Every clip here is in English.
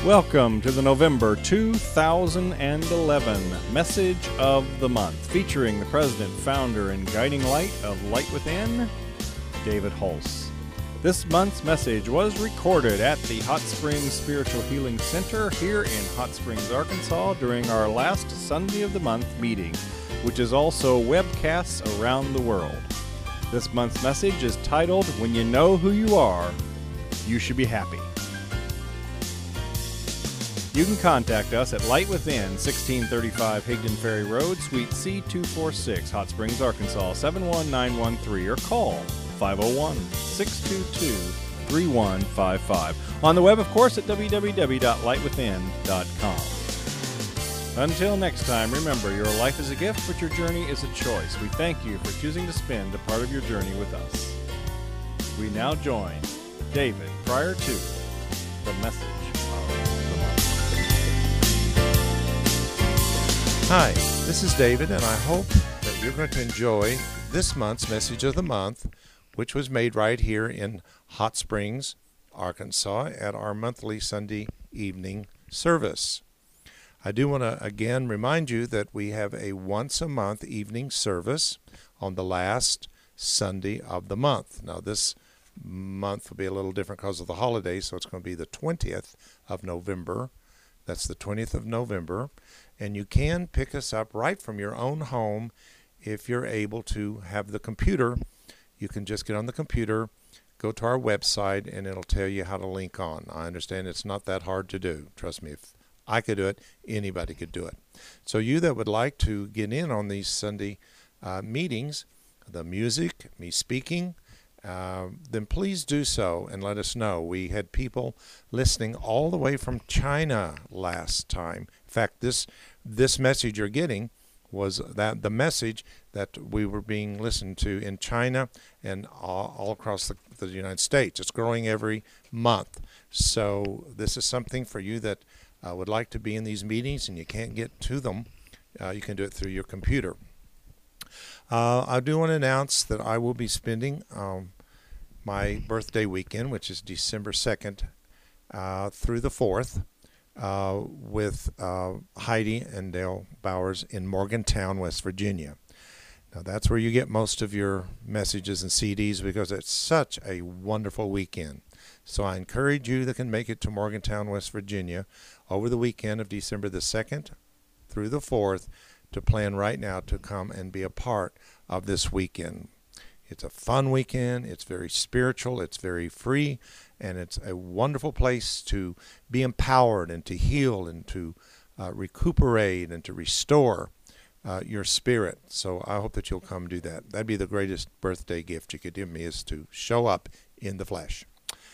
Welcome to the November 2011 Message of the Month, featuring the president, founder, and guiding light of Light Within, David Hulse. This month's message was recorded at the Hot Springs Spiritual Healing Center here in Hot Springs, Arkansas during our last Sunday of the month meeting, which is also webcasts around the world. This month's message is titled, When You Know Who You Are, You Should Be Happy. You can contact us at Light Within, 1635 Higdon Ferry Road, Suite C246, Hot Springs, Arkansas, 71913, or call 501-622-3155. On the web, of course, at www.lightwithin.com. Until next time, remember, your life is a gift, but your journey is a choice. We thank you for choosing to spend a part of your journey with us. We now join David prior to the message. Hi, this is David, and I hope that you're going to enjoy this month's Message of the Month, which was made right here in Hot Springs, Arkansas, at our monthly Sunday evening service. I do want to again remind you that we have a once-a-month evening service on the last Sunday of the month. Now, this month will be a little different because of the holidays, so it's going to be the 20th of November. That's the 20th of November. And you can pick us up right from your own home if you're able to have the computer. You can just get on the computer, go to our website, and it'll tell you how to link on. I understand it's not that hard to do. Trust me, if I could do it, anybody could do it. So you that would like to get in on these Sunday meetings, the music, me speaking, then please do so and let us know. We had people listening all the way from China last time. In fact, this message you're getting was that the message that we were being listened to in China and all across the United States. It's growing every month. So this is something for you that would like to be in these meetings and you can't get to them. You can do it through your computer. I do want to announce that I will be spending my birthday weekend, which is December 2nd through the 4th, with Heidi and Dale Bowers in Morgantown, West Virginia. Now, that's where you get most of your messages and CDs because it's such a wonderful weekend. So I encourage you that can make it to Morgantown, West Virginia over the weekend of December the 2nd through the 4th to plan right now to come and be a part of this weekend. It's a fun weekend, it's very spiritual, it's very free, and it's a wonderful place to be empowered and to heal and to recuperate and to restore your spirit. So I hope that you'll come do that. That'd be the greatest birthday gift you could give me, is to show up in the flesh.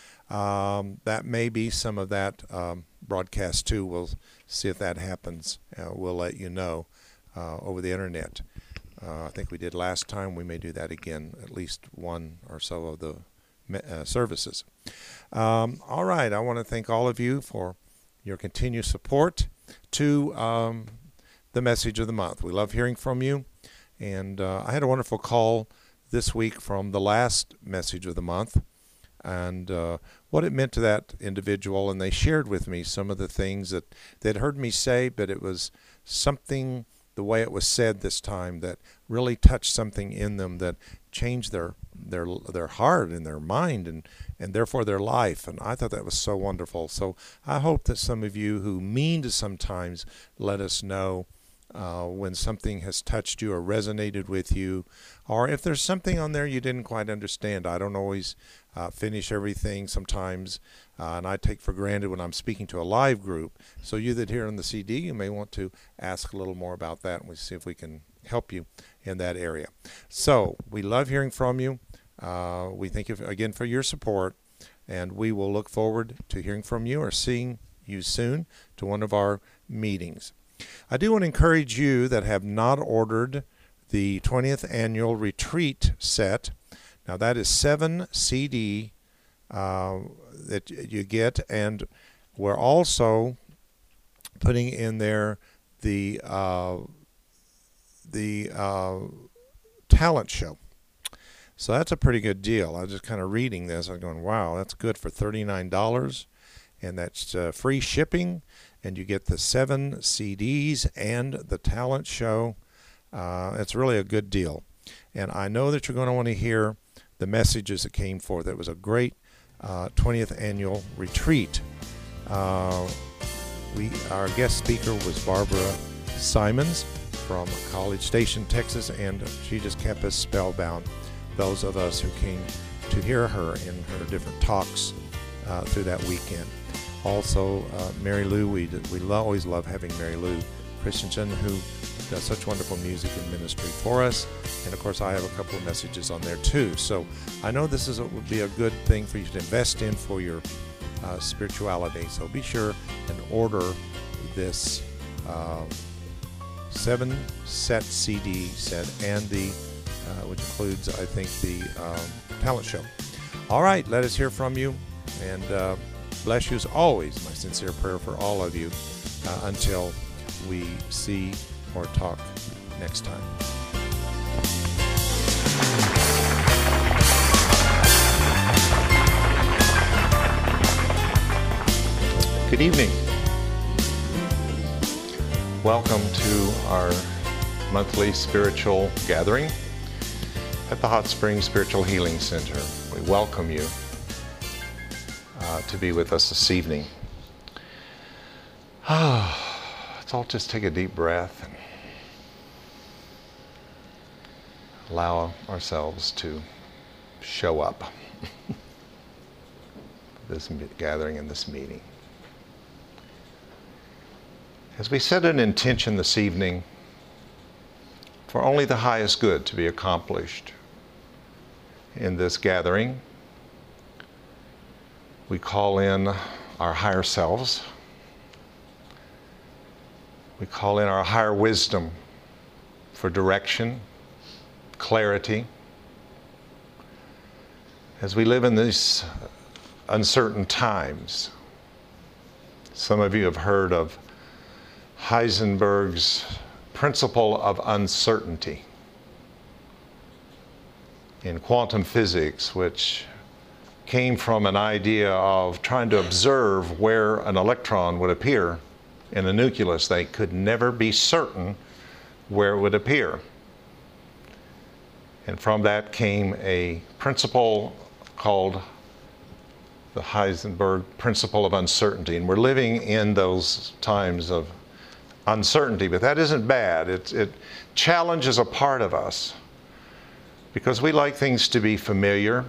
That may be some of that broadcast too. We'll see if that happens. We'll let you know over the internet. I think we did last time. We may do that again, at least one or so of the services. All right. I want to thank all of you for your continued support to the Message of the Month. We love hearing from you. And I had a wonderful call this week from the last Message of the Month and what it meant to that individual. And they shared with me some of the things that they'd heard me say, but it was something, the way it was said this time, that really touched something in them that changed their heart and their mind and therefore their life. And I thought that was so wonderful. So I hope that some of you who mean to sometimes let us know when something has touched you or resonated with you, or if there's something on there you didn't quite understand. I don't always finish everything sometimes, and I take for granted when I'm speaking to a live group. So you that hear on the CD, you may want to ask a little more about that, and we'll see if we can help you in that area. So we love hearing from you. We thank you again for your support, and we will look forward to hearing from you or seeing you soon to one of our meetings. I do want to encourage you that have not ordered the 20th annual retreat set. Now that is 7 CD that you get, and we're also putting in there the talent show. So that's a pretty good deal. I was just kind of reading this. I'm going, wow, that's good for $39. and that's free shipping, and you get the 7 CDs and the talent show. It's really a good deal. And I know that you're going to want to hear the messages that came forth. It was a great 20th annual retreat. Our guest speaker was Barbara Simons from College Station, Texas, and she just kept us spellbound, those of us who came to hear her in her different talks through that weekend. Also, Mary Lou, we always love having Mary Lou Christensen, who does such wonderful music and ministry for us. And of course, I have a couple of messages on there too. So I know this would be a good thing for you to invest in for your spirituality. So be sure and order this 7-set CD set and the which includes, I think, the talent show. All right, let us hear from you, and bless you as always. My sincere prayer for all of you until we see or talk next time. Good evening. Welcome to our monthly spiritual gathering at the Hot Springs Spiritual Healing Center. We welcome you to be with us this evening. Let's all just take a deep breath and allow ourselves to show up this gathering and this meeting. As we set an intention this evening for only the highest good to be accomplished in this gathering, we call in our higher selves. We call in our higher wisdom for direction, clarity. As we live in these uncertain times, some of you have heard of Heisenberg's principle of uncertainty in quantum physics, which came from an idea of trying to observe where an electron would appear in a nucleus. They could never be certain where it would appear. And from that came a principle called the Heisenberg principle of uncertainty. And we're living in those times of uncertainty, but that isn't bad. It challenges a part of us because we like things to be familiar.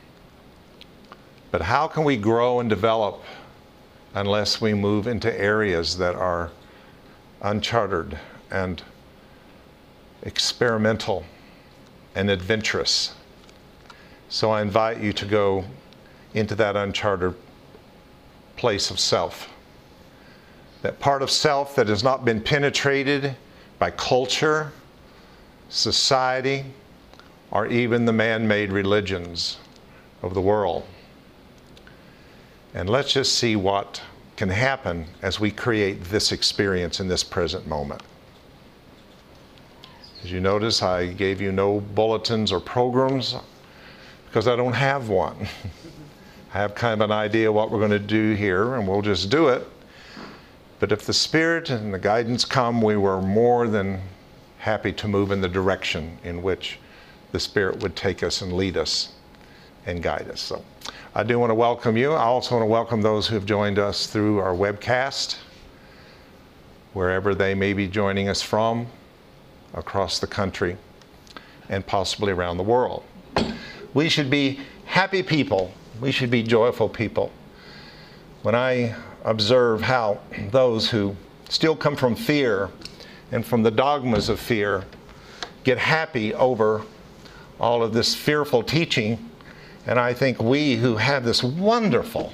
But how can we grow and develop unless we move into areas that are uncharted and experimental and adventurous? So I invite you to go into that uncharted place of self. That part of self that has not been penetrated by culture, society, or even the man-made religions of the world. And let's just see what can happen as we create this experience in this present moment. As you notice, I gave you no bulletins or programs because I don't have one. I have kind of an idea what we're going to do here, and we'll just do it. But if the Spirit and the guidance come, we were more than happy to move in the direction in which the Spirit would take us and lead us and guide us. So I do want to welcome you. I also want to welcome those who have joined us through our webcast, wherever they may be joining us from, across the country, and possibly around the world. We should be happy people. We should be joyful people. When I observe how those who still come from fear and from the dogmas of fear get happy over all of this fearful teaching, and I think we who have this wonderful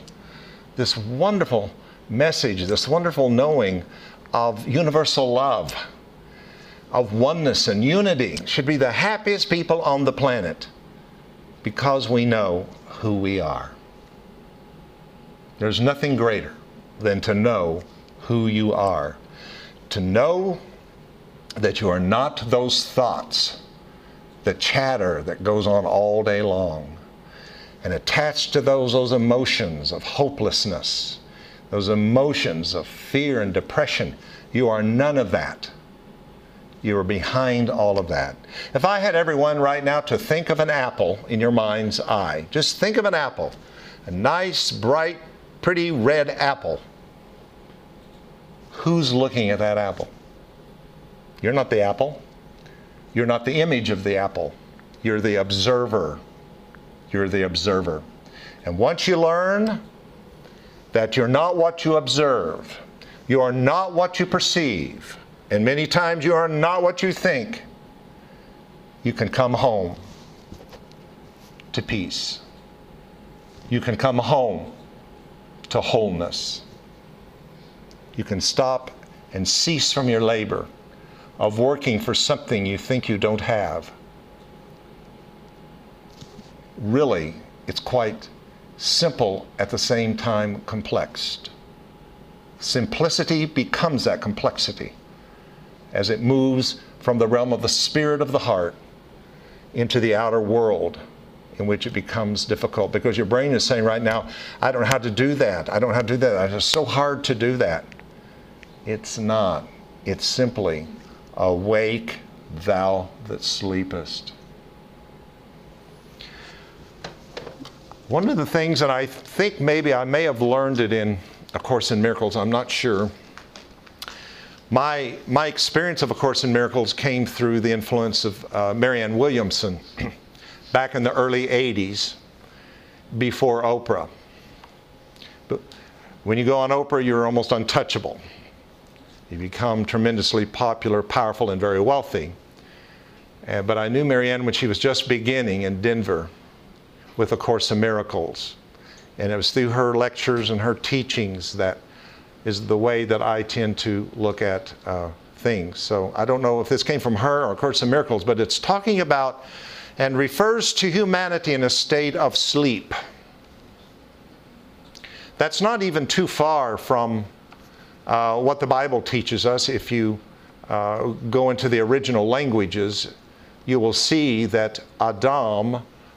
message, this wonderful knowing of universal love, of oneness and unity, should be the happiest people on the planet because we know who we are. There's nothing greater than to know who you are. To know that you are not those thoughts, the chatter that goes on all day long. And attached to those emotions of hopelessness those emotions of fear and depression. You are none of that. You are behind all of that. If I had everyone right now to think of an apple in your mind's eye, just think of an apple, a nice, bright, pretty red apple. Who's looking at that apple? You're not the apple. You're not the image of the apple. You're the observer. You're the observer. And once you learn that you're not what you observe, you are not what you perceive, and many times you are not what you think, you can come home to peace. You can come home to wholeness. You can stop and cease from your labor of working for something you think you don't have. Really, it's quite simple at the same time complex. Simplicity becomes that complexity as it moves from the realm of the spirit of the heart into the outer world, in which it becomes difficult because your brain is saying right now, I don't know how to do that. I don't know how to do that. It's so hard to do that. It's not. It's simply, awake thou that sleepest. One of the things that I think maybe I may have learned it in A Course in Miracles, I'm not sure. My experience of A Course in Miracles came through the influence of Marianne Williamson back in the early 80s, before Oprah. But when you go on Oprah, you're almost untouchable. You become tremendously popular, powerful, and very wealthy. But I knew Marianne when she was just beginning in Denver with A Course in Miracles. And it was through her lectures and her teachings that is the way that I tend to look at things. So I don't know if this came from her or A Course in Miracles, but it's talking about and refers to humanity in a state of sleep. That's not even too far from what the Bible teaches us. If you go into the original languages, you will see that Adam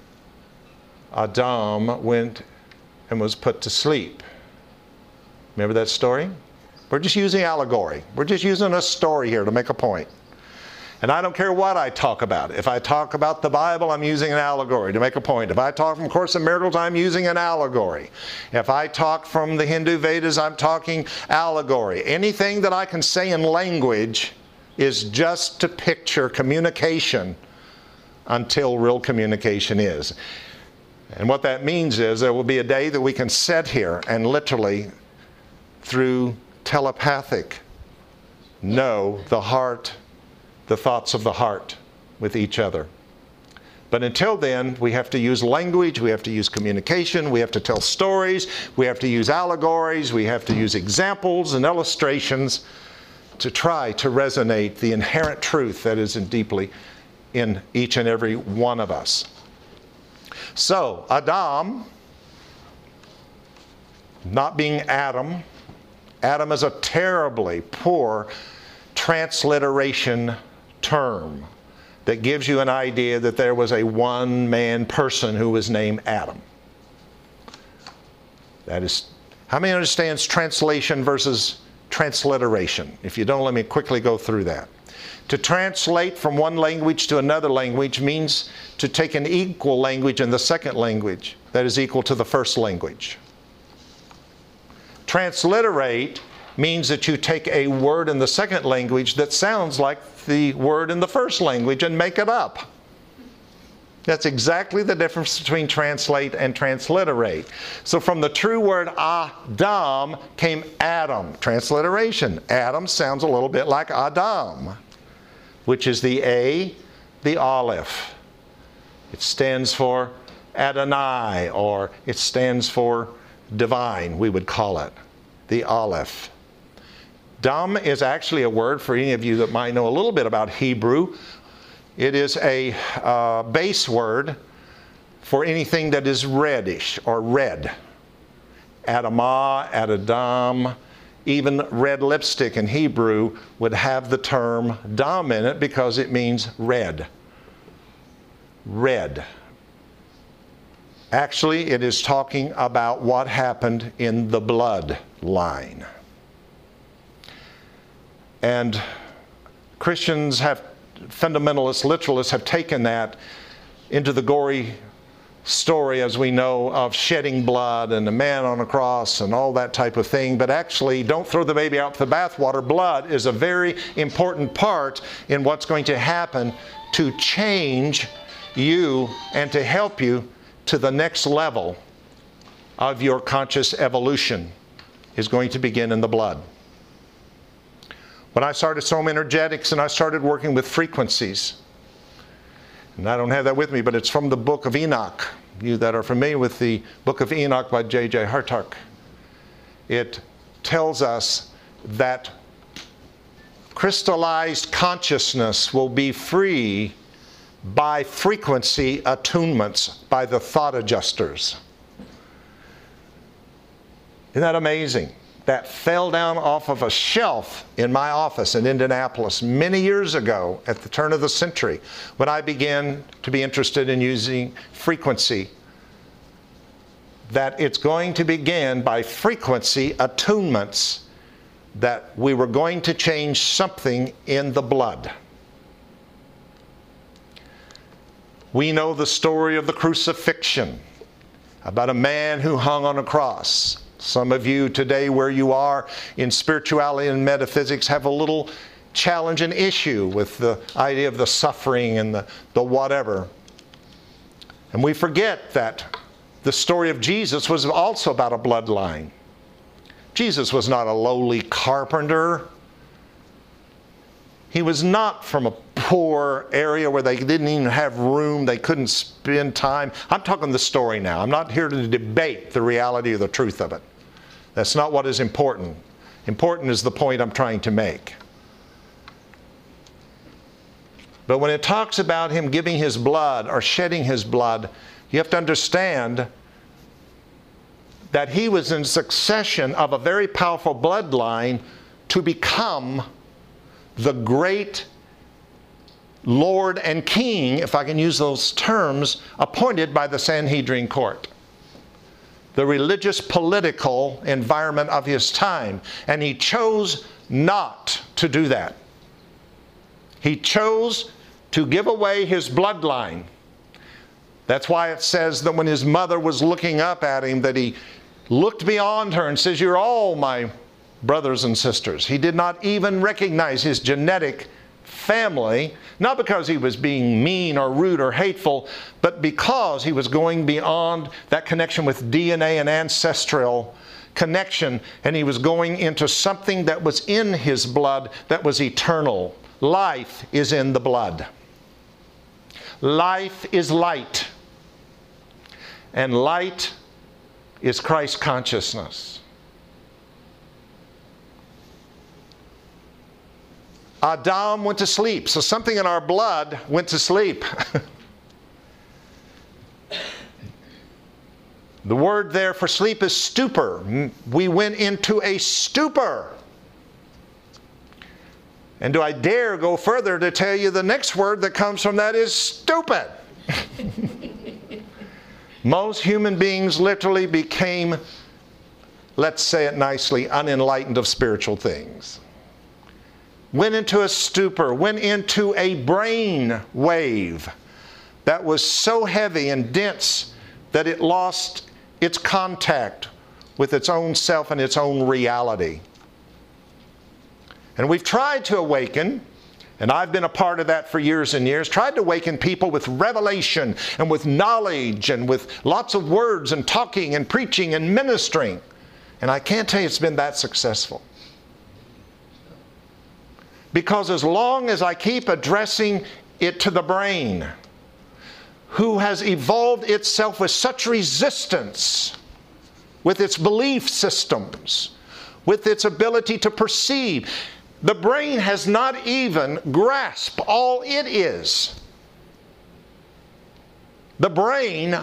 went and was put to sleep. Remember that story? We're just using allegory. We're just using a story here to make a point. And I don't care what I talk about. If I talk about the Bible, I'm using an allegory to make a point. If I talk from Course in Miracles, I'm using an allegory. If I talk from the Hindu Vedas, I'm talking allegory. Anything that I can say in language is just to picture communication until real communication is. And what that means is there will be a day that we can sit here and literally, through telepathic, know the heart, the thoughts of the heart with each other. But until then, we have to use language, we have to use communication, we have to tell stories, we have to use allegories, we have to use examples and illustrations to try to resonate the inherent truth that is deeply in each and every one of us. So, Adam, not being Adam, Adam is a terribly poor transliteration term that gives you an idea that there was a one-man person who was named Adam. That is, how many understands translation versus transliteration? If you don't, let me quickly go through that. To translate from one language to another language means to take an equal language in the second language that is equal to the first language. Transliterate means that you take a word in the second language that sounds like the word in the first language and make it up. That's exactly the difference between translate and transliterate. So from the true word Adam came Adam. Transliteration. Adam sounds a little bit like Adam, which is the A, the Aleph. It stands for Adonai, or it stands for divine, we would call it, the Aleph. Dam is actually a word for any of you that might know a little bit about Hebrew. It is a base word for anything that is reddish or red. Adamah, Adam, even red lipstick in Hebrew would have the term dam in it because it means red. Red. Actually, it is talking about what happened in the bloodline. And Christians have, fundamentalists, literalists have taken that into the gory story, as we know, of shedding blood and a man on a cross and all that type of thing. But actually, don't throw the baby out with the bathwater. Blood is a very important part in what's going to happen to change you and to help you to the next level of your conscious evolution is going to begin in the blood. When I started Soma Energetics and I started working with frequencies, and I don't have that with me, but it's from the book of Enoch. You that are familiar with the book of Enoch by J.J. Hartark. It tells us that crystallized consciousness will be free by frequency attunements by the thought adjusters. Isn't that amazing? That fell down off of a shelf in my office in Indianapolis many years ago at the turn of the century when I began to be interested in using frequency. That it's going to begin by frequency attunements, that we were going to change something in the blood. We know the story of the crucifixion, about a man who hung on a cross. Some of you today, where you are in spirituality and metaphysics, have a little challenge and issue with the idea of the suffering and the whatever. And we forget that the story of Jesus was also about a bloodline. Jesus was not a lowly carpenter. He was not from a poor area where they didn't even have room, they couldn't spend time. I'm talking the story now. I'm not here to debate the reality or the truth of it. That's not what is important. Important is the point I'm trying to make. But when it talks about him giving his blood or shedding his blood, you have to understand that he was in succession of a very powerful bloodline to become the great Lord and King, if I can use those terms, appointed by the Sanhedrin court, the religious political environment of his time. And he chose not to do that. He chose to give away his bloodline. That's why it says that when his mother was looking up at him, that he looked beyond her and says, "You're all my brothers and sisters." He did not even recognize his genetic family, not because he was being mean or rude or hateful, but because he was going beyond that connection with DNA and ancestral connection, and he was going into something that was in his blood that was eternal. Life is in the blood. Life is light. And light is Christ consciousness. Adam went to sleep, so something in our blood went to sleep. The word there for sleep is stupor. We went into a stupor. And do I dare go further to tell you the next word that comes from that is stupid. Most human beings literally became, let's say it nicely, unenlightened of spiritual things. Went into a stupor, went into a brain wave that was so heavy and dense that it lost its contact with its own self and its own reality. And we've tried to awaken, and I've been a part of that for years and years, tried to awaken people with revelation and with knowledge and with lots of words and talking and preaching and ministering. And I can't tell you it's been that successful. Because as long as I keep addressing it to the brain, who has evolved itself with such resistance, with its belief systems, with its ability to perceive, the brain has not even grasped all it is. The brain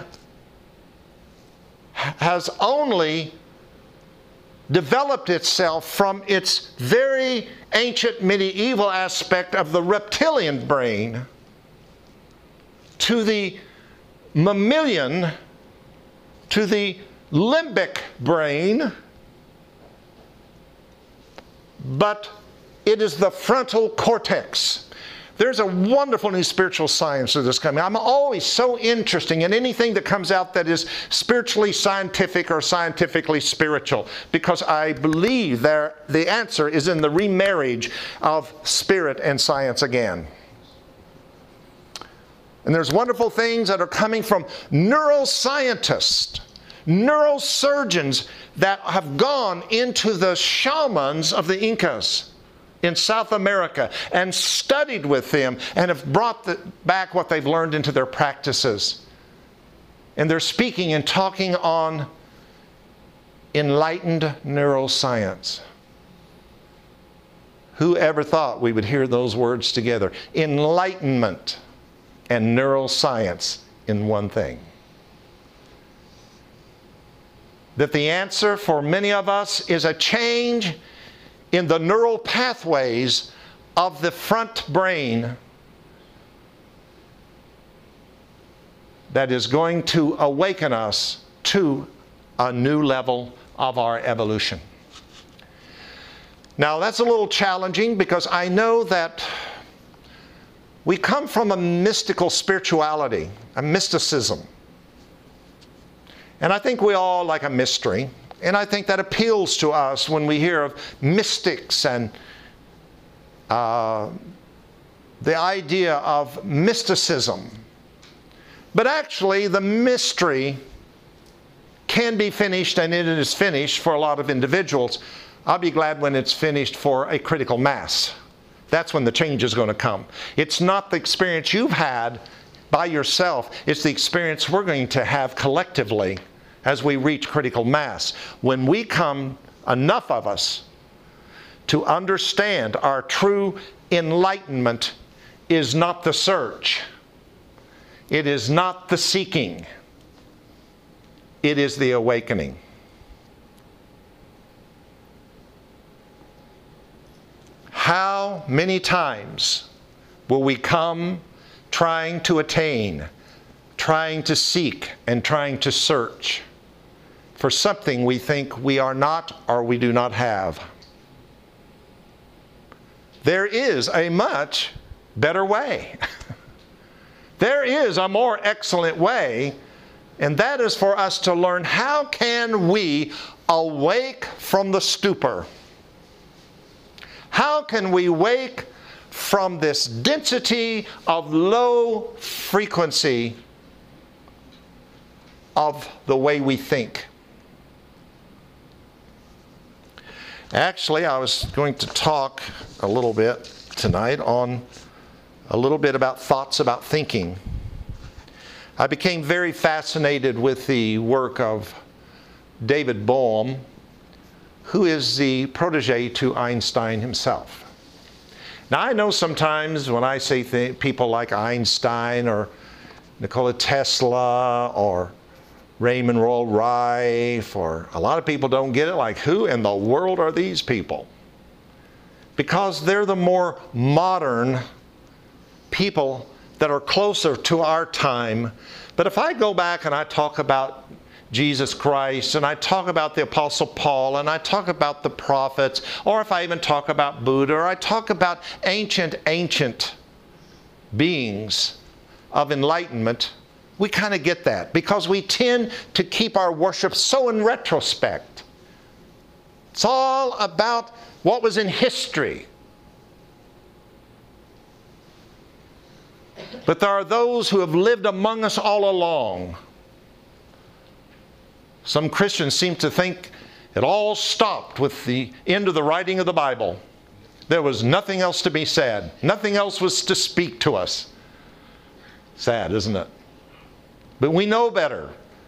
has only developed itself from its very ancient medieval aspect of the reptilian brain to the mammalian to the limbic brain, but it is the frontal cortex. There's a wonderful new spiritual science that is coming. I'm always so interested in anything that comes out that is spiritually scientific or scientifically spiritual, because I believe the answer is in the remarriage of spirit and science again. And there's wonderful things that are coming from neuroscientists, neurosurgeons that have gone into the shamans of the Incas in South America and studied with them and have brought back what they've learned into their practices. And they're speaking and talking on enlightened neuroscience. Who ever thought we would hear those words together? Enlightenment and neuroscience in one thing. That the answer for many of us is a change in the neural pathways of the front brain that is going to awaken us to a new level of our evolution. Now that's a little challenging, because I know that we come from a mystical spirituality, a mysticism. And I think we all like a mystery. And I think that appeals to us when we hear of mystics and the idea of mysticism. But actually, the mystery can be finished, and it is finished for a lot of individuals. I'll be glad when it's finished for a critical mass. That's when the change is going to come. It's not the experience you've had by yourself. It's the experience we're going to have collectively as we reach critical mass. When we come, enough of us, to understand our true enlightenment is not the search. It is not the seeking. It is the awakening. How many times will we come trying to attain, trying to seek, and trying to search for something we think we are not or we do not have? There is a much better way. There is a more excellent way, and that is for us to learn how can we awake from the stupor. How can we wake from this density of low frequency of the way we think? Actually, I was going to talk a little bit tonight on a little bit about thoughts about thinking. I became very fascinated with the work of David Bohm, who is the protege to Einstein himself. Now, I know sometimes when I say people like Einstein or Nikola Tesla or Raymond Royal Rife, or a lot of people don't get it, like, who in the world are these people? Because they're the more modern people that are closer to our time. But if I go back and I talk about Jesus Christ, and I talk about the Apostle Paul, and I talk about the prophets, or if I even talk about Buddha, or I talk about ancient beings of enlightenment, we kind of get that, because we tend to keep our worship so in retrospect. It's all about what was in history. But there are those who have lived among us all along. Some Christians seem to think it all stopped with the end of the writing of the Bible. There was nothing else to be said. Nothing else was to speak to us. Sad, isn't it? But we know better.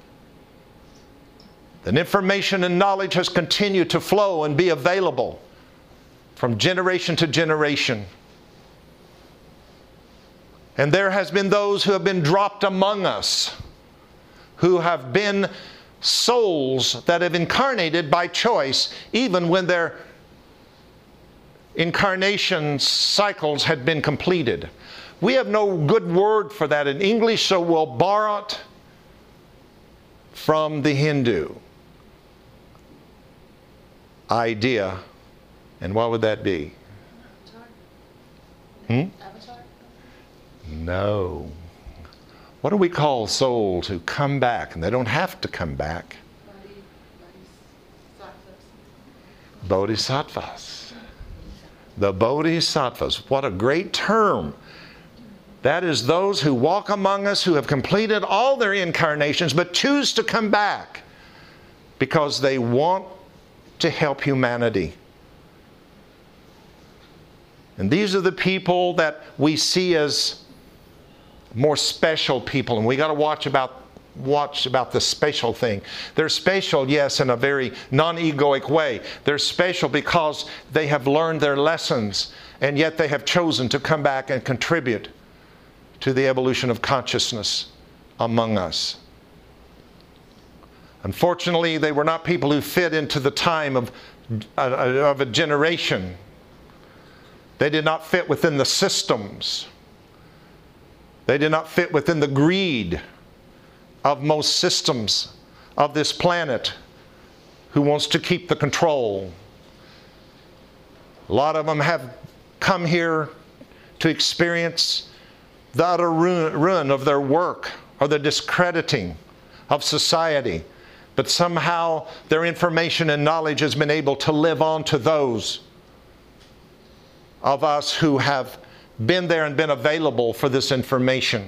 That information and knowledge has continued to flow and be available from generation to generation. And there has been those who have been dropped among us, who have been souls that have incarnated by choice, even when their incarnation cycles had been completed. We have no good word for that in English, so we'll borrow it from the Hindu idea. And what would that be? Avatar? No. What do we call souls who come back? And they don't have to come back. Bodhisattvas. The Bodhisattvas. What a great term. That is those who walk among us, who have completed all their incarnations, but choose to come back because they want to help humanity. And these are the people that we see as more special people, and we got to watch about the special thing. They're special, yes, in a very non-egoic way. They're special because they have learned their lessons, and yet they have chosen to come back and contribute to the evolution of consciousness among us. Unfortunately, they were not people who fit into the time of a generation. They did not fit within the systems. They did not fit within the greed of most systems of this planet who wants to keep the control. A lot of them have come here to experience the utter ruin of their work or the discrediting of society. But somehow their information and knowledge has been able to live on to those of us who have been there and been available for this information.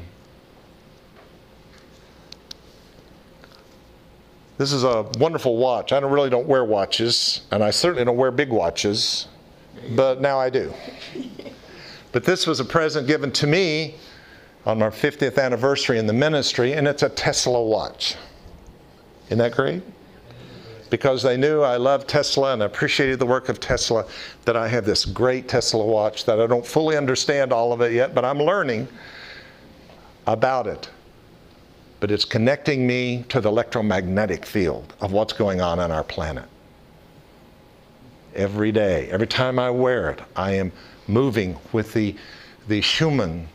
This is a wonderful watch. I really don't wear watches, and I certainly don't wear big watches, but now I do. But this was a present given to me on our 50th anniversary in the ministry, and it's a Tesla watch. Isn't that great? Because they knew I loved Tesla and appreciated the work of Tesla, that I have this great Tesla watch that I don't fully understand all of it yet, but I'm learning about it. But it's connecting me to the electromagnetic field of what's going on our planet. Every day, every time I wear it, I am moving with the Schumann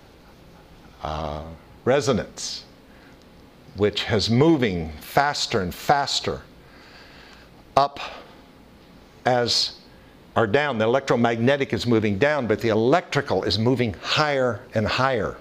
resonance, which is moving faster and faster up as or down. The electromagnetic is moving down, but the electrical is moving higher and higher.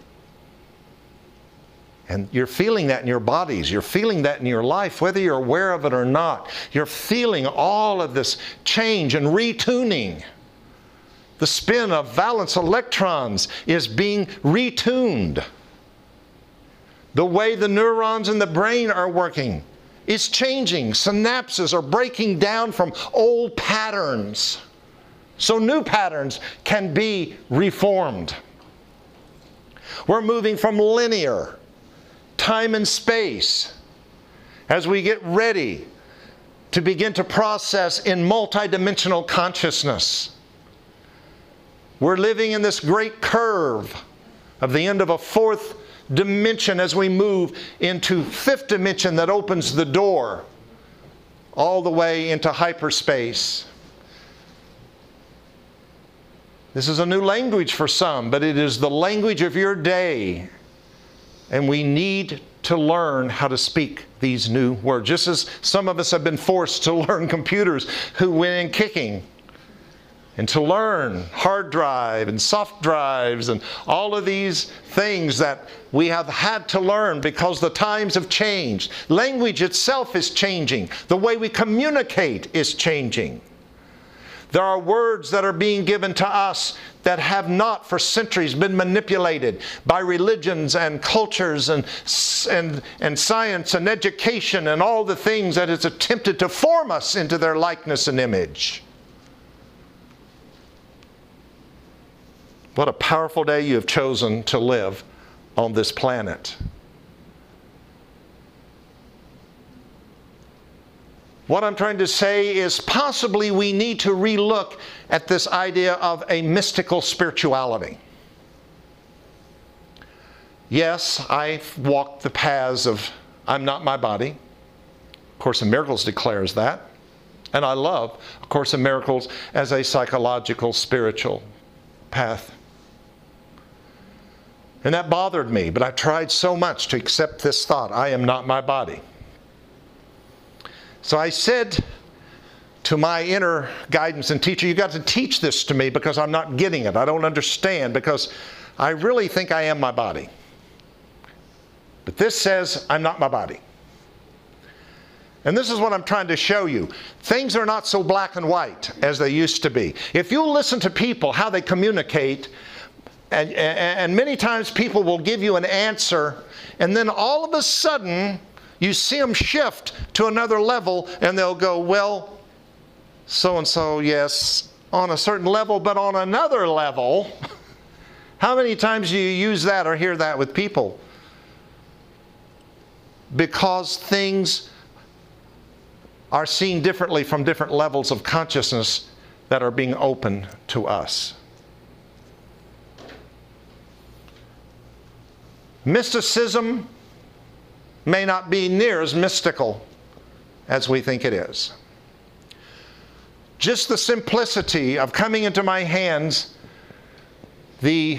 And you're feeling that in your bodies. You're feeling that in your life, whether you're aware of it or not. You're feeling all of this change and retuning. The spin of valence electrons is being retuned. The way the neurons in the brain are working is changing. Synapses are breaking down from old patterns, so new patterns can be reformed. We're moving from linear time and space as we get ready to begin to process in multidimensional consciousness. We're living in this great curve of the end of a fourth dimension as we move into fifth dimension that opens the door all the way into hyperspace. This is a new language for some, but it is the language of your day. And we need to learn how to speak these new words. Just as some of us have been forced to learn computers who went in kicking, and to learn hard drive and soft drives and all of these things that we have had to learn because the times have changed. Language itself is changing. The way we communicate is changing. There are words that are being given to us that have not for centuries been manipulated by religions and cultures and science and education and all the things that has attempted to form us into their likeness and image. What a powerful day you have chosen to live on this planet. What I'm trying to say is possibly we need to relook at this idea of a mystical spirituality. Yes, I've walked the paths of I'm not my body. Of Course in Miracles declares that. And I love A Course in Miracles as a psychological, spiritual path. And that bothered me, but I tried so much to accept this thought, I am not my body. So I said to my inner guidance and teacher, you got to teach this to me because I'm not getting it. I don't understand because I really think I am my body. But this says I'm not my body. And this is what I'm trying to show you. Things are not so black and white as they used to be. If you listen to people, how they communicate, and many times people will give you an answer, and then all of a sudden you see them shift to another level, and they'll go, well, so-and-so, yes, on a certain level, but on another level. How many times do you use that or hear that with people? Because things are seen differently from different levels of consciousness that are being opened to us. Mysticism may not be near as mystical as we think it is. Just the simplicity of coming into my hands the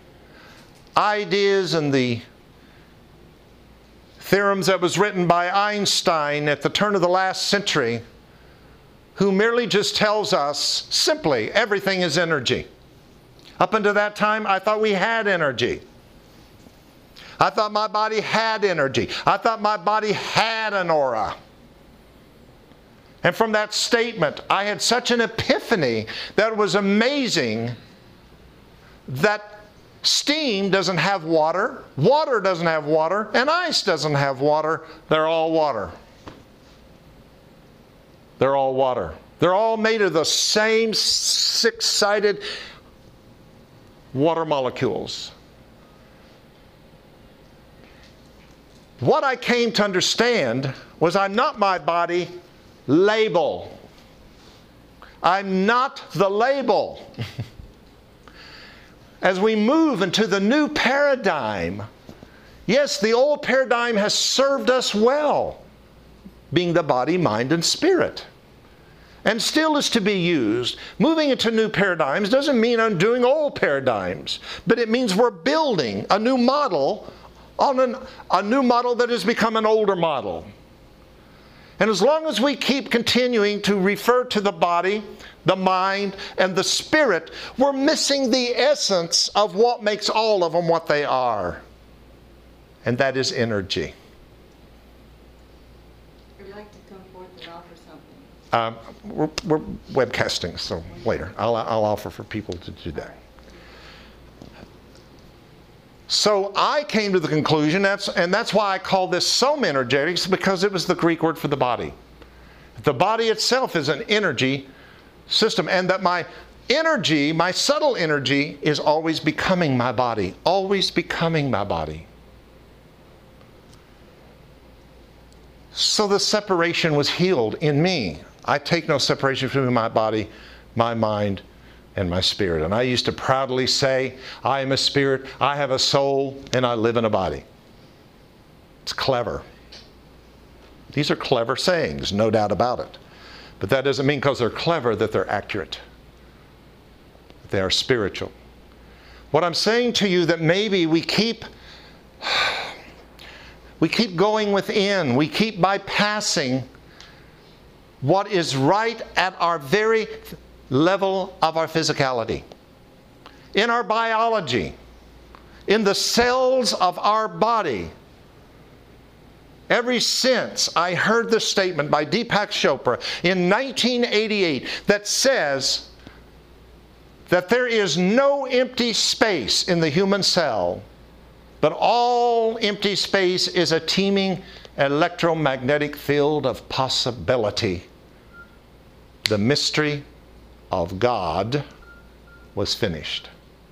ideas and the theorems that was written by Einstein at the turn of the last century, who merely just tells us simply everything is energy. Up until that time, I thought we had energy. I thought my body had energy. I thought my body had an aura. And from that statement, I had such an epiphany that it was amazing that steam doesn't have water, water doesn't have water, and ice doesn't have water. They're all water. They're all water. They're all made of the same six-sided water molecules. What I came to understand was I'm not my body label. I'm not the label. As we move into the new paradigm, yes, the old paradigm has served us well, being the body, mind, and spirit, and still is to be used. Moving into new paradigms doesn't mean undoing old paradigms, but it means we're building a new model on a new model that has become an older model. And as long as we keep continuing to refer to the body, the mind, and the spirit, we're missing the essence of what makes all of them what they are. And that is energy. Would you like to come forth and offer something? We're webcasting, so later. I'll offer for people to do that. So I came to the conclusion, and that's why I call this soma energetics, because it was the Greek word for the body. The body itself is an energy system, and that my energy, my subtle energy, is always becoming my body, always becoming my body. So the separation was healed in me. I take no separation between my body, my mind, and my spirit. And I used to proudly say, I am a spirit, I have a soul, and I live in a body. It's clever. These are clever sayings, no doubt about it. But that doesn't mean because they're clever that they're accurate. They are spiritual. What I'm saying to you that maybe we keep going within, we keep bypassing what is right at our very level of our physicality, in our biology, in the cells of our body. Ever since I heard the statement by Deepak Chopra in 1988 that says that there is no empty space in the human cell, but all empty space is a teeming electromagnetic field of possibility, the mystery of God was finished.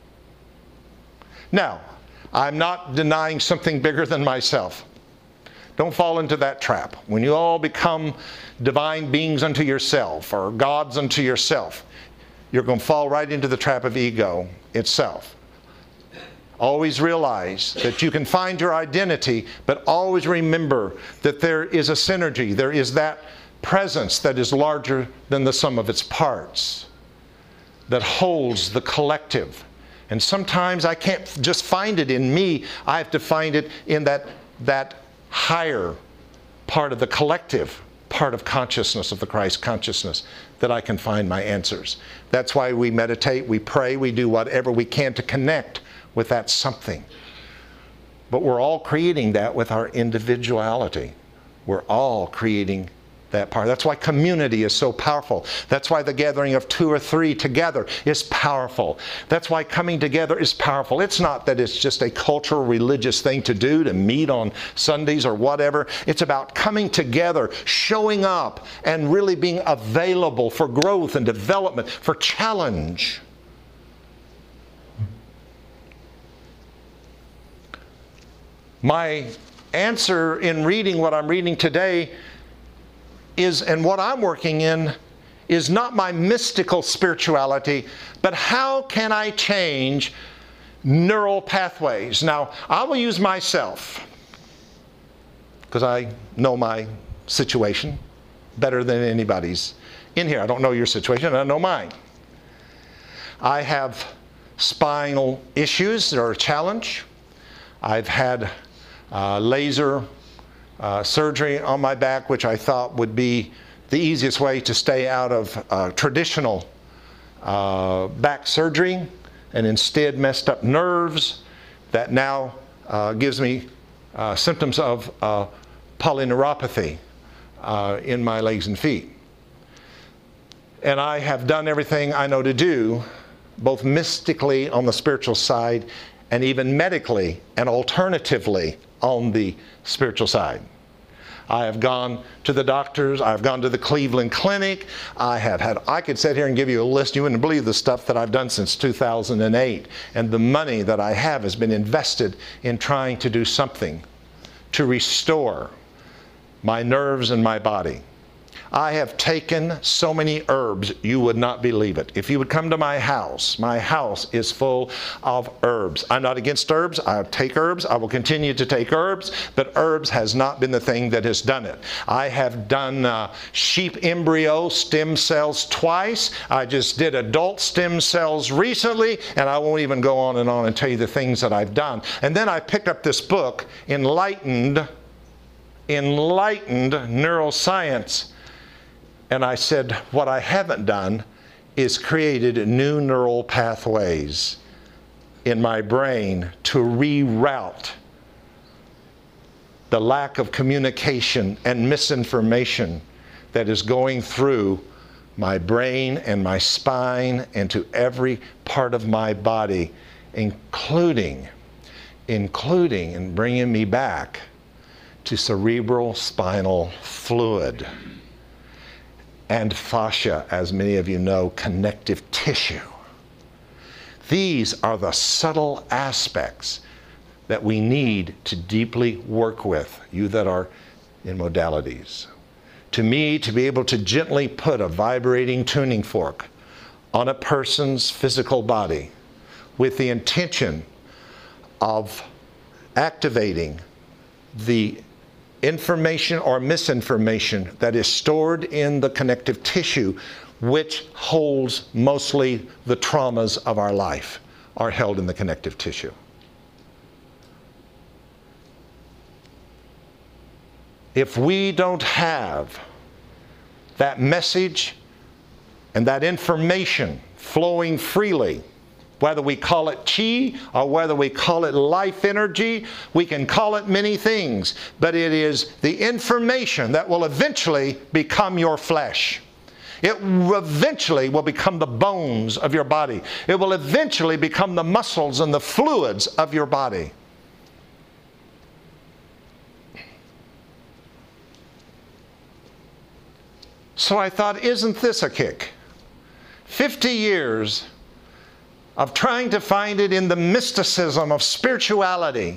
Now, I'm not denying something bigger than myself. Don't fall into that trap. When you all become divine beings unto yourself or gods unto yourself, you're going to fall right into the trap of ego itself. Always realize that you can find your identity, but always remember that there is a synergy. There is that presence that is larger than the sum of its parts, that holds the collective. And sometimes I can't just find it in me. I have to find it in that higher part of the collective part of consciousness, of the Christ consciousness, that I can find my answers. That's why we meditate, we pray, we do whatever we can to connect with that something. But we're all creating that with our individuality. We're all creating that part. That's why community is so powerful. That's why the gathering of 2 or 3 together is powerful. That's why coming together is powerful. It's not that it's just a cultural, religious thing to do, to meet on Sundays or whatever. It's about coming together, showing up, and really being available for growth and development, for challenge. My answer in reading what I'm reading today is, and what I'm working in, is not my mystical spirituality, but how can I change neural pathways? Now, I will use myself, because I know my situation better than anybody's in here. I don't know your situation, I know mine. I have spinal issues that are a challenge. I've had laser surgery on my back, which I thought would be the easiest way to stay out of traditional back surgery, and instead messed up nerves that now gives me symptoms of polyneuropathy in my legs and feet. And I have done everything I know to do, both mystically on the spiritual side and even medically and alternatively on the spiritual side. I have gone to the doctors, I've gone to the Cleveland Clinic, I could sit here and give you a list, you wouldn't believe the stuff that I've done since 2008. And the money that I have has been invested in trying to do something to restore my nerves and my body. I have taken so many herbs, you would not believe it. If you would come to my house is full of herbs. I'm not against herbs. I take herbs. I will continue to take herbs, but herbs has not been the thing that has done it. I have done sheep embryo stem cells twice. I just did adult stem cells recently, and I won't even go on and tell you the things that I've done. And then I picked up this book, Enlightened Neuroscience. And I said, what I haven't done is created new neural pathways in my brain to reroute the lack of communication and misinformation that is going through my brain and my spine and to every part of my body, including in bringing me back to cerebral spinal fluid and fascia, as many of you know, connective tissue. These are the subtle aspects that we need to deeply work with, you that are in modalities. To me, to be able to gently put a vibrating tuning fork on a person's physical body with the intention of activating the information or misinformation that is stored in the connective tissue, which holds mostly the traumas of our life, are held in the connective tissue. If we don't have that message and that information flowing freely, whether we call it chi or whether we call it life energy, we can call it many things, but it is the information that will eventually become your flesh. It eventually will become the bones of your body. It will eventually become the muscles and the fluids of your body. So I thought, isn't this a kick? 50 years of trying to find it in the mysticism of spirituality,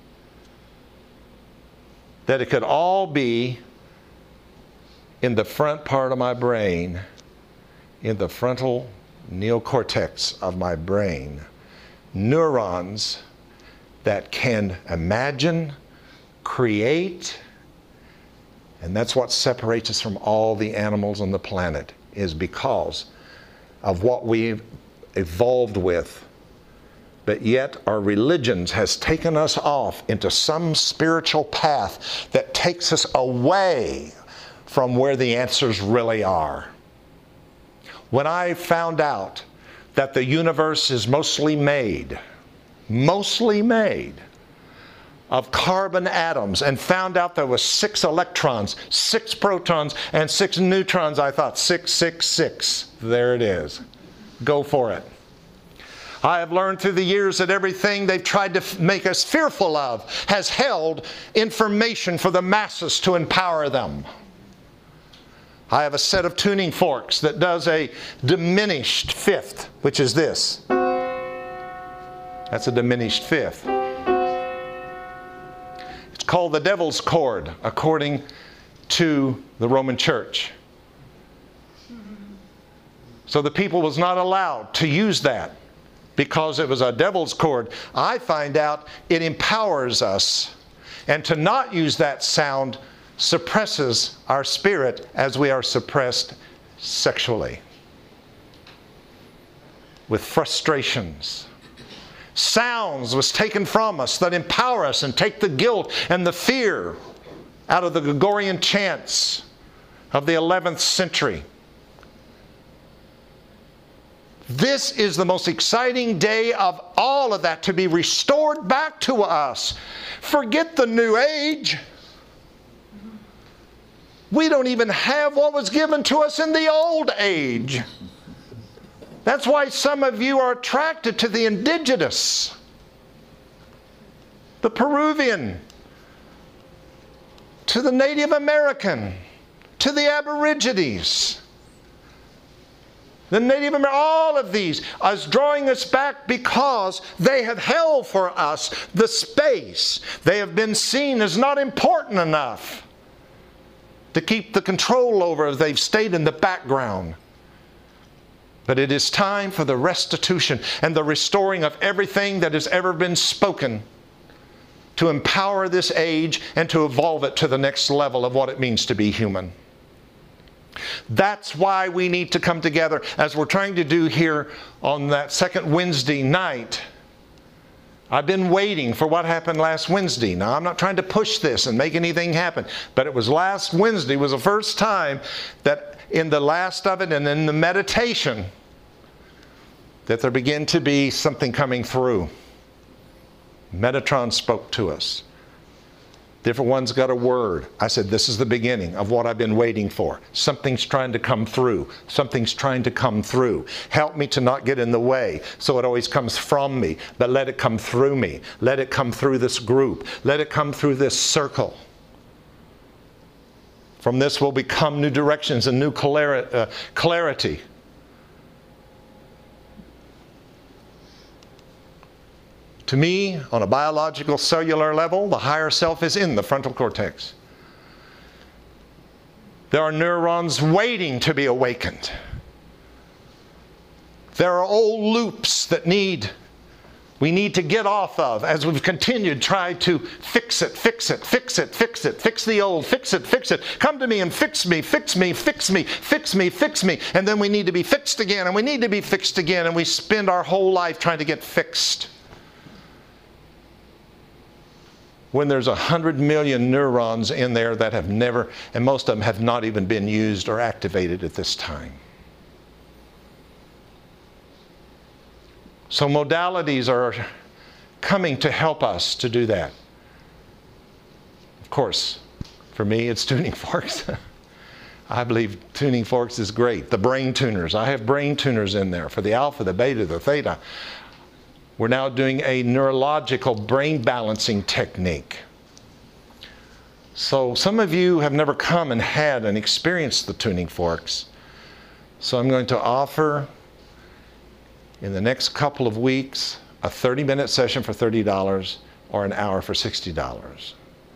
that it could all be in the front part of my brain, in the frontal neocortex of my brain, neurons that can imagine, create, and that's what separates us from all the animals on the planet, is because of what we've evolved with. But yet our religions has taken us off into some spiritual path that takes us away from where the answers really are. When I found out that the universe is mostly made of carbon atoms, and found out there was 6 electrons, 6 protons, and 6 neutrons, I thought, 666. There it is. Go for it. I have learned through the years that everything they've tried to make us fearful of has held information for the masses to empower them. I have a set of tuning forks that does a diminished fifth, which is this. That's a diminished fifth. It's called the devil's chord, according to the Roman Church. So the people was not allowed to use that because it was a devil's chord. I find out it empowers us. And to not use that sound suppresses our spirit as we are suppressed sexually with frustrations. Sounds was taken from us that empower us and take the guilt and the fear out of the Gregorian chants of the 11th century. This is the most exciting day of all of that, to be restored back to us. Forget the New Age. We don't even have what was given to us in the Old Age. That's why some of you are attracted to the indigenous, the Peruvian, to the Native American, to the Aborigines. The Native American, all of these is drawing us back because they have held for us the space. They have been seen as not important enough to keep the control over. They've stayed in the background. But it is time for the restitution and the restoring of everything that has ever been spoken to empower this age and to evolve it to the next level of what it means to be human. That's why we need to come together, as we're trying to do here on that second Wednesday night. I've been waiting for what happened last Wednesday. Now, I'm not trying to push this and make anything happen, but it was last Wednesday was the first time that in the last of it and in the meditation that there began to be something coming through. Metatron spoke to us. Different ones got a word. I said, this is the beginning of what I've been waiting for. Something's trying to come through. Something's trying to come through. Help me to not get in the way so it always comes from me, but let it come through me. Let it come through this group. Let it come through this circle. From this will become new directions and new clarity. To me, on a biological cellular level, the higher self is in the frontal cortex. There are neurons waiting to be awakened. There are old loops that we need to get off of as we've continued, try to fix it, fix the old, fix it. Come to me and fix me. And then we need to be fixed again, and we need to be fixed again, and we spend our whole life trying to get fixed. When there's 100 million neurons in there that have never, and most of them have not even been used or activated at this time. So modalities are coming to help us to do that. Of course, for me, it's tuning forks. I believe tuning forks is great. The brain tuners. I have brain tuners in there for the alpha, the beta, the theta. We're now doing a neurological brain balancing technique. So some of you have never come and had and experienced the tuning forks. So I'm going to offer in the next couple of weeks a 30-minute session for $30 or an hour for $60.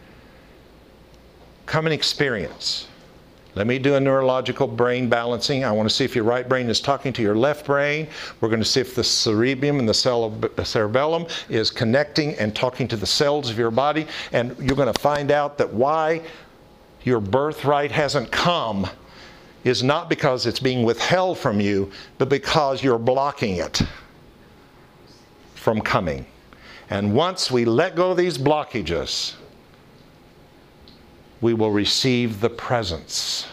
Come and experience. Let me do a neurological brain balancing. I want to see if your right brain is talking to your left brain. We're going to see if the cerebellum and the cerebellum is connecting and talking to the cells of your body. And you're going to find out that why your birthright hasn't come is not because it's being withheld from you, but because you're blocking it from coming. And once we let go of these blockages, we will receive the presence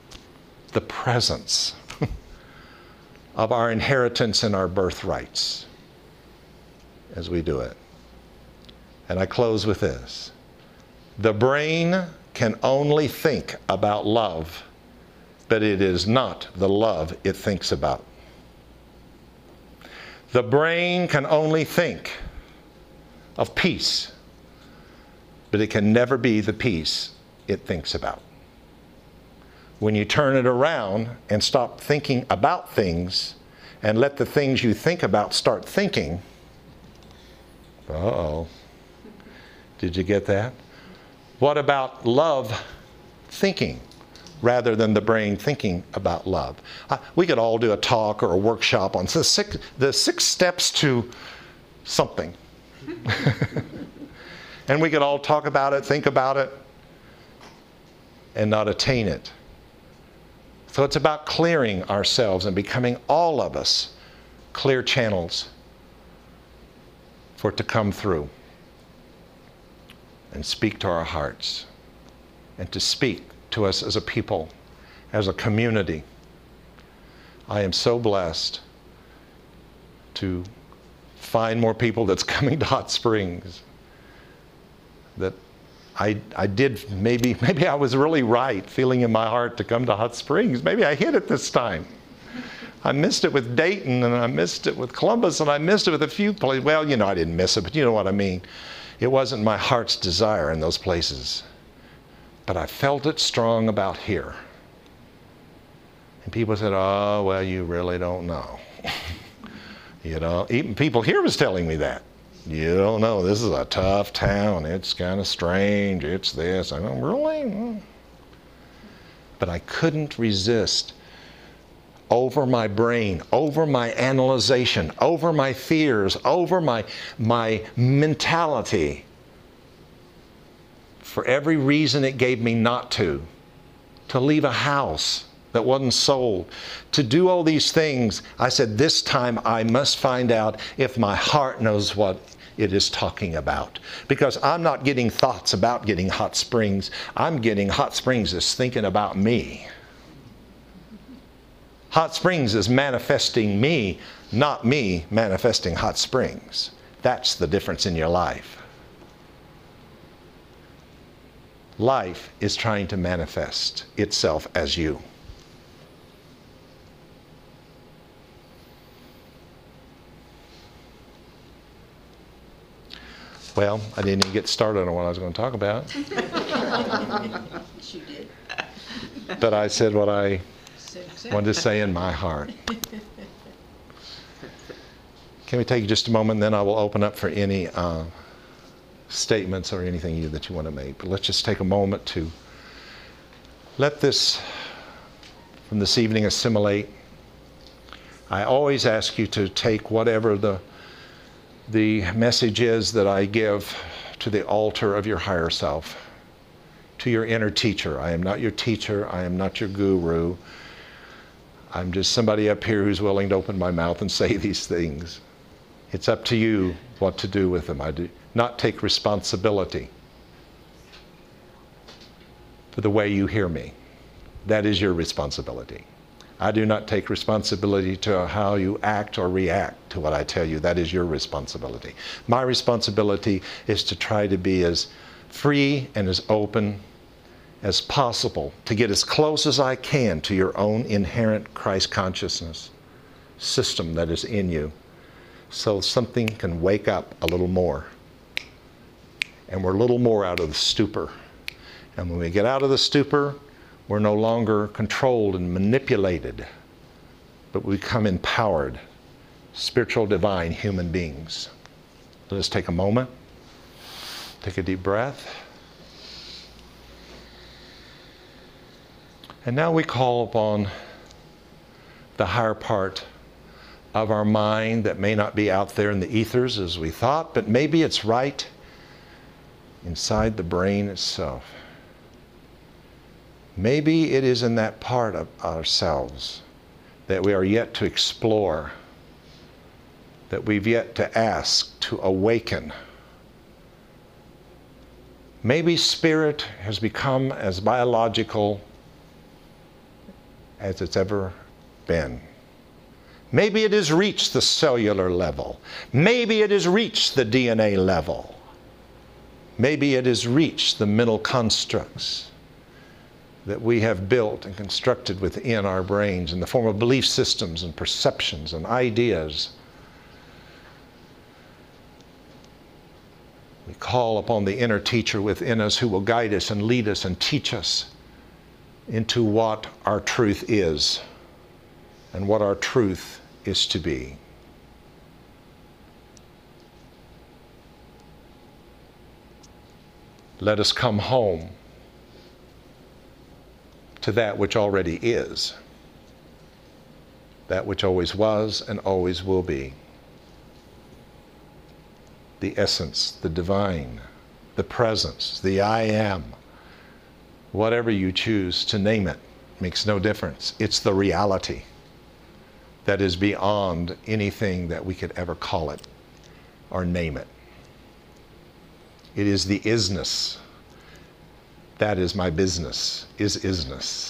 of our inheritance and our birthrights as we do it. And I close with this. The brain can only think about love, but it is not the love it thinks about. The brain can only think of peace, but it can never be the peace it thinks about. When you turn it around and stop thinking about things and let the things you think about start thinking, uh-oh, did you get that? What about love thinking rather than the brain thinking about love? We could all do a talk or a workshop on the 6 steps to something. And we could all talk about it, think about it, and not attain it. So it's about clearing ourselves and becoming, all of us, clear channels for it to come through and speak to our hearts and to speak to us as a people, as a community. I am so blessed to find more people that's coming to Hot Springs. That I did, maybe I was really right, feeling in my heart to come to Hot Springs. Maybe I hit it this time. I missed it with Dayton, and I missed it with Columbus, and I missed it with a few places. Well, I didn't miss it, but you know what I mean. It wasn't my heart's desire in those places. But I felt it strong about here. And people said, oh, well, you really don't know. Even people here was telling me that. You don't know, this is a tough town. It's kind of strange. It's this. I go, really? But I couldn't resist. Over my brain, over my analyzation, over my fears, over my mentality. For every reason it gave me not to leave a house that wasn't sold, to do all these things, I said, this time I must find out if my heart knows what it is talking about. Because I'm not getting thoughts about getting Hot Springs. I'm getting Hot Springs is thinking about me. Hot Springs is manifesting me, not me manifesting Hot Springs. That's the difference in your life. Life is trying to manifest itself as you. Well, I didn't even get started on what I was going to talk about. You did. But I said what I wanted to say in my heart. Can we take just a moment, and then I will open up for any statements or anything that you want to make. But let's just take a moment to let this from this evening assimilate. I always ask you to take whatever the message is that I give to the altar of your higher self, to your inner teacher. I am not your teacher. I am not your guru. I'm just somebody up here who's willing to open my mouth and say these things. It's up to you what to do with them. I do not take responsibility for the way you hear me. That is your responsibility. I do not take responsibility to how you act or react to what I tell you. That is your responsibility. My responsibility is to try to be as free and as open as possible, to get as close as I can to your own inherent Christ consciousness system that is in you, so something can wake up a little more. And we're a little more out of the stupor. And when we get out of the stupor, we're no longer controlled and manipulated, but we become empowered, spiritual, divine human beings. Let us take a moment, take a deep breath. And now we call upon the higher part of our mind that may not be out there in the ethers as we thought, but maybe it's right inside the brain itself. Maybe it is in that part of ourselves that we are yet to explore, that we've yet to ask to awaken, Maybe spirit has become as biological as it's ever been. Maybe it has reached the cellular level. Maybe it has reached the DNA level. Maybe it has reached the mental constructs that we have built and constructed within our brains in the form of belief systems and perceptions and ideas. We call upon the inner teacher within us who will guide us and lead us and teach us into what our truth is and what our truth is to be. Let us come home to that which already is, that which always was and always will be. The essence, the divine, the presence, the I am, whatever you choose to name it, makes no difference. It's the reality that is beyond anything that we could ever call it or name it. It is the isness. That is my business, is isness.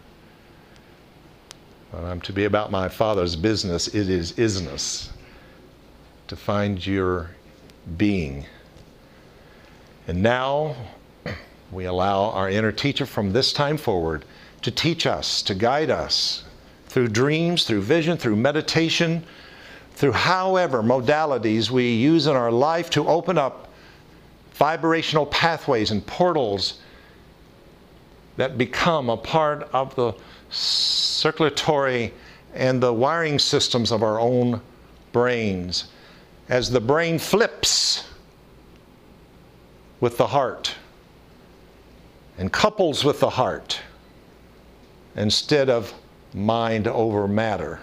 When I'm to be about my Father's business, it is isness. To find your being. And now we allow our inner teacher from this time forward to teach us, to guide us through dreams, through vision, through meditation, through however modalities we use in our life to open up vibrational pathways and portals that become a part of the circulatory and the wiring systems of our own brains. As the brain flips with the heart and couples with the heart instead of mind over matter.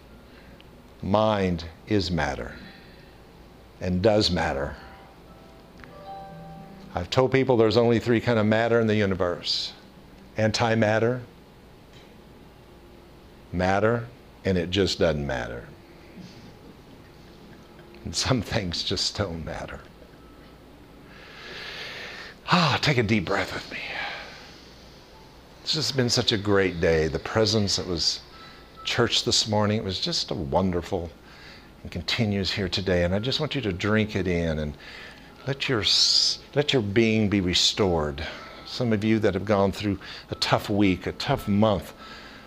Mind is matter and does matter. I've told people there's only 3 kinds of matter in the universe. Antimatter, matter, and it just doesn't matter. And some things just don't matter. Take a deep breath with me. It's just been such a great day. The presence that was church this morning, it was just a wonderful, and continues here today. And I just want you to drink it in and let your being be restored. Some of you that have gone through a tough week, a tough month,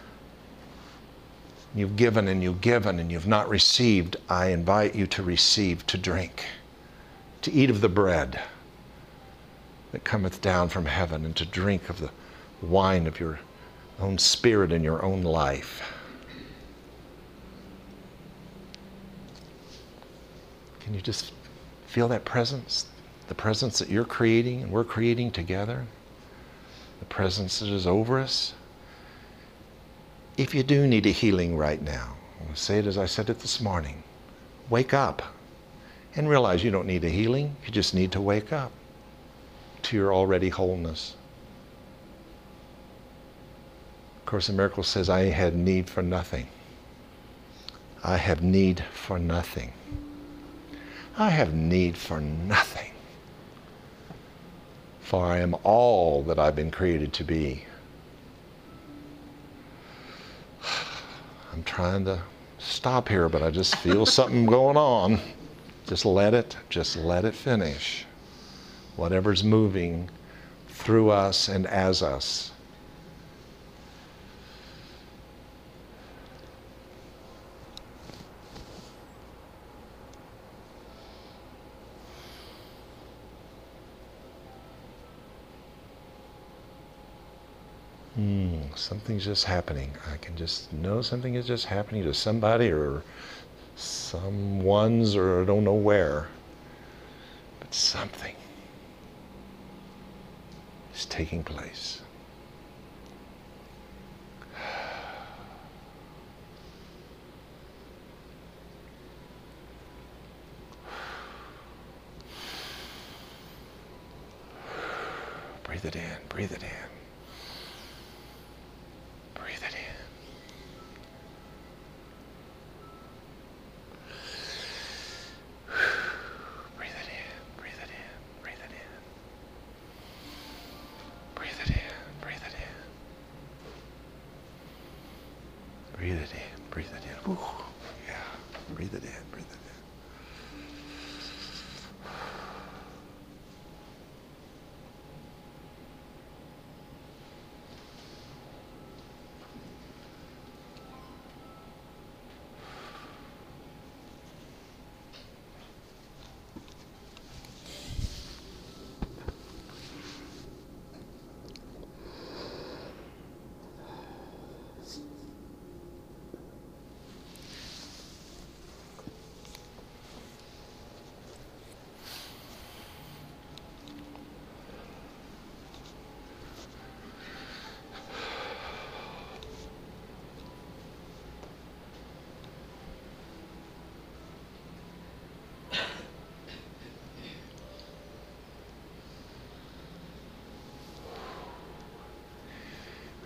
you've given and you've given and you've not received. I invite you to receive, to drink, to eat of the bread that cometh down from heaven, and to drink of the wine of your own spirit and your own life. Can you just feel that presence? The presence that you're creating and we're creating together? The presence that is over us? If you do need a healing right now, I'm going to say it as I said it this morning. Wake up and realize you don't need a healing. You just need to wake up to your already wholeness. Course in Miracles says, I had need for nothing. I have need for nothing. I have need for nothing. For I am all that I've been created to be. I'm trying to stop here, but I just feel something going on. Just let it finish. Whatever's moving through us and as us. Something's just happening. I can just know something is just happening to somebody or someone's, or I don't know where. But something is taking place. Breathe it in, breathe it in. Breathe it in. Breathe it in, breathe it in, breathe it in.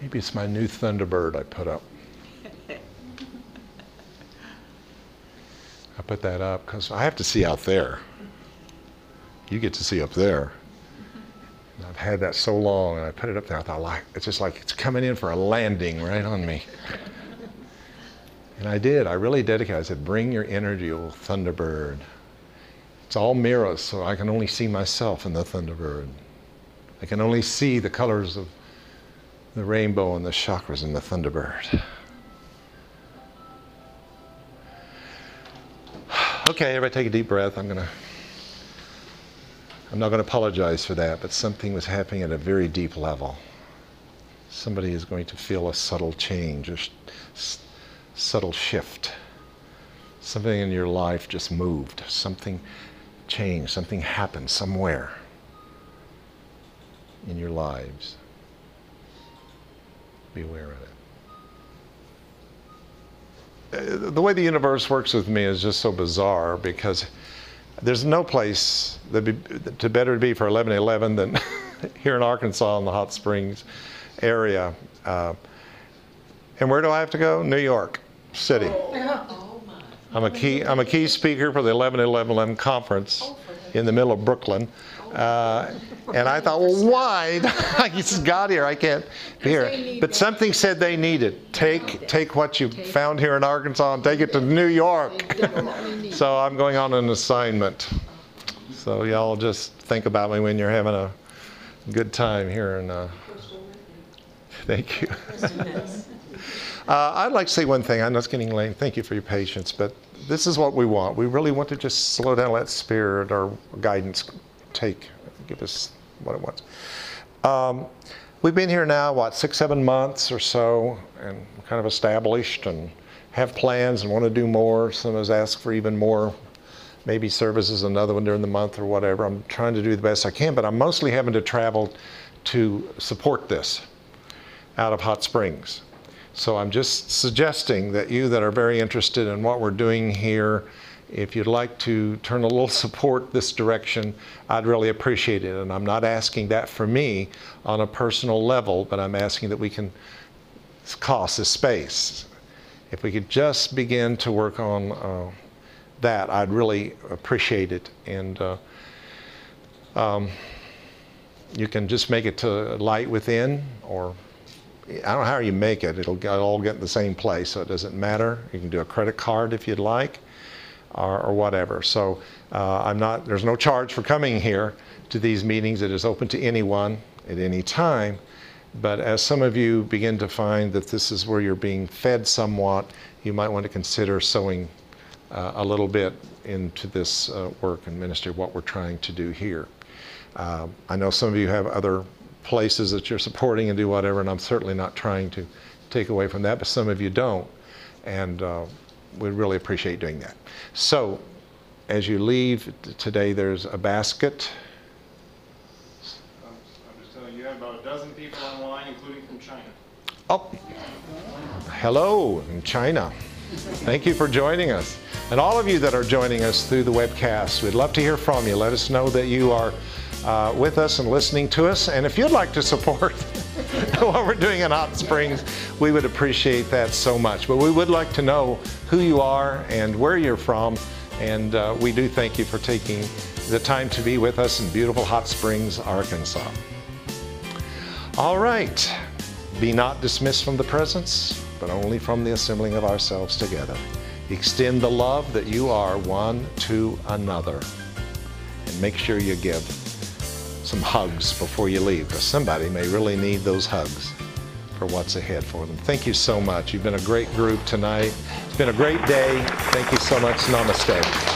Maybe it's my new Thunderbird I put up. I put that up because I have to see out there. You get to see up there. And I've had that so long, and I put it up there. I thought, it's just like it's coming in for a landing right on me. And I did. I really dedicated. I said, bring your energy, old Thunderbird. It's all mirrors, so I can only see myself in the Thunderbird. I can only see the colors of the rainbow and the chakras in the Thunderbird. Okay, everybody take a deep breath. I'm not going to apologize for that, but something was happening at a very deep level. Somebody is going to feel a subtle change, a subtle shift. Something in your life just moved. Something changed. Something happened somewhere in your lives. Be aware of it. The way the universe works with me is just so bizarre because there's no place to better be for 11/11 than here in Arkansas in the Hot Springs area. And where do I have to go? New York City. I'm a key speaker for the 11/11 conference in the middle of Brooklyn. And I thought, well, why? I just got here. I can't be here. But something said they need it. Take what you found here in Arkansas and take it to New York. So I'm going on an assignment. So y'all just think about me when you're having a good time here. And thank you. I'd like to say one thing. I know it's getting late. Thank you for your patience. But this is what we want. We really want to just slow down, let Spirit or guidance give us what it wants. We've been here now, 6-7 months or so, and kind of established and have plans and want to do more. Some of us ask for even more, maybe services, another one during the month or whatever. I'm trying to do the best I can, but I'm mostly having to travel to support this out of Hot Springs. So I'm just suggesting that you that are very interested in what we're doing here, if you'd like to turn a little support this direction, I'd really appreciate it. And I'm not asking that for me on a personal level, but I'm asking that we can cost this space. If we could just begin to work on that, I'd really appreciate it. And you can just make it to Light Within, or I don't know how you make it. It'll all get in the same place, so it doesn't matter. You can do a credit card if you'd like, or whatever. So there's no charge for coming here to these meetings. It is open to anyone at any time. But as some of you begin to find that this is where you're being fed somewhat, you might want to consider sowing a little bit into this work and ministry, what we're trying to do here. I know some of you have other places that you're supporting and do whatever, and I'm certainly not trying to take away from that, but some of you don't. And we'd really appreciate doing that. So as you leave today, there's a basket. I'm just telling you, you have about a dozen people online, including from China. Oh, hello in China. Thank you for joining us. And all of you that are joining us through the webcast, we'd love to hear from you. Let us know that you are with us and listening to us. And if you'd like to support what we're doing in Hot Springs, we would appreciate that so much. But we would like to know who you are and where you're from. And we do thank you for taking the time to be with us in beautiful Hot Springs, Arkansas. All right. Be not dismissed from the presence, but only from the assembling of ourselves together. Extend the love that you are one to another. And make sure you give some hugs before you leave, because somebody may really need those hugs for what's ahead for them. Thank you so much. You've been a great group tonight. It's been a great day. Thank you so much. Namaste.